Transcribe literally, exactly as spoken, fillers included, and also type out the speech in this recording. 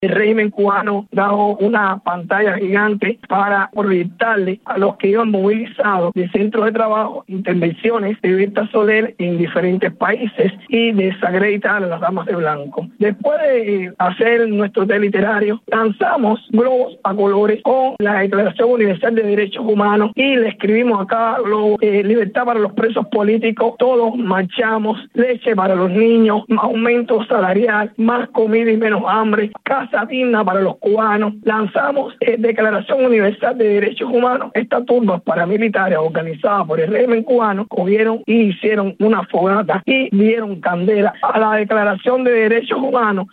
el régimen cubano dado una pantalla gigante para proyectarle a los que iban movilizados de centros de trabajo intervenciones de Berta Soler en diferentes países y desacreditar a las damas de blanco. Después de hacer nuestro té literario, lanzamos globos a colores con la Declaración Universal de Derechos Humanos y le escribimos a cada globo eh, libertad para los presos políticos. Todos marchamos, leche para los niños, aumento salarial, más comida y menos hambre, casa digna para los cubanos. Lanzamos eh, Declaración Universal de Derechos Humanos. Estas turbas paramilitares organizadas por el régimen cubano cogieron y hicieron una fogata y dieron candela a la Declaración de Derechos Humanos